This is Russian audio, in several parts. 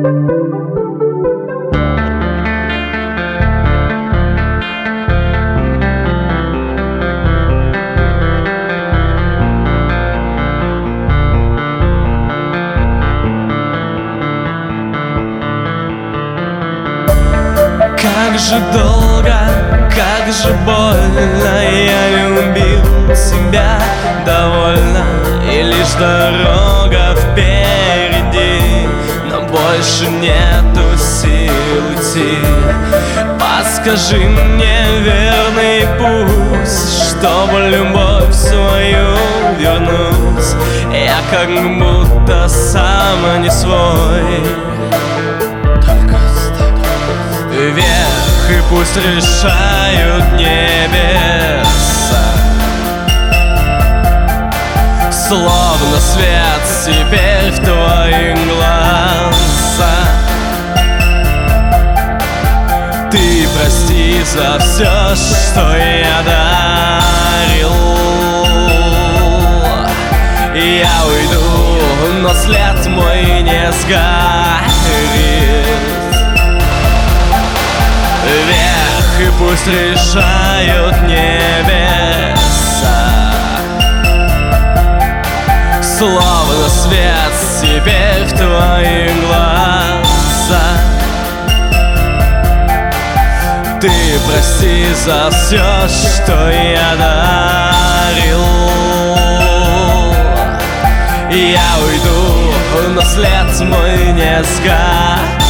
Как же долго, как же больно я любил тебя довольно, и лишь дорога впереди, но больше нету сил идти. Подскажи мне верный путь, чтобы любовь свою вернуть. Я как будто сам не свой. Вверх, и пусть решают небеса, словно свет теперь в твоих глазах. Ты прости за все, что я дарил. Я уйду, но след мой не сгорит. Вверх, и пусть решают небеса, словно свет теперь в твоих глазах. Ты прости за все, что я дарил. Я уйду, но след мой не сгорит.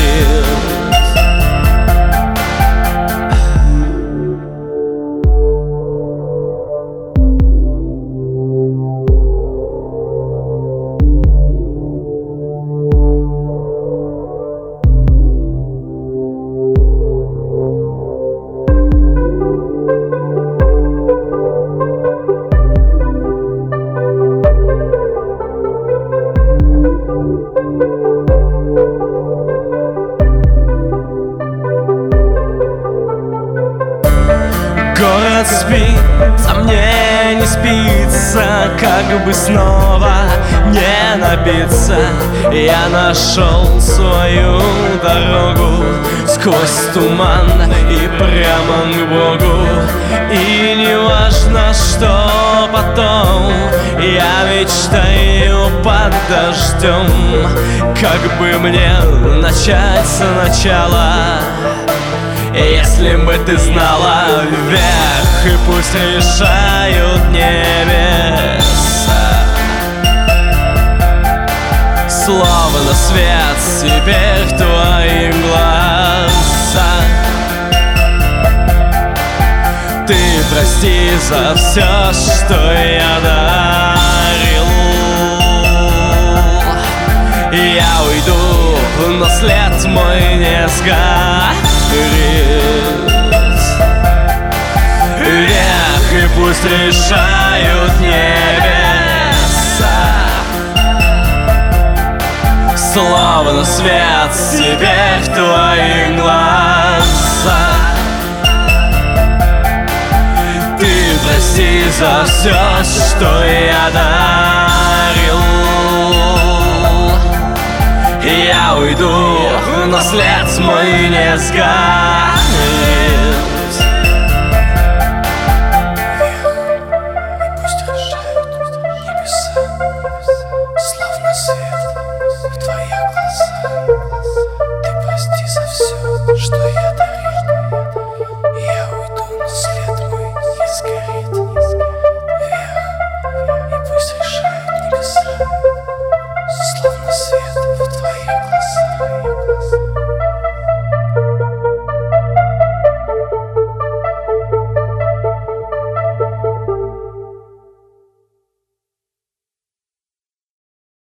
Город спит, а мне не спится, как бы снова не напиться. Я нашел свою дорогу сквозь туман и прямо к Богу. И не важно, что потом, я ведь стою под дождем. Как бы мне начать сначала, если бы ты знала. Вверх, и пусть решают небеса, словно свет теперь в твоих глазах. Ты прости за все, что я дарил. Я уйду, но след мой не сгорит. Вверх, и пусть решают небеса, словно свет теперь в твоих глазах. Ты прости за все, что я дарил. Я уйду, но след мой не сгорит.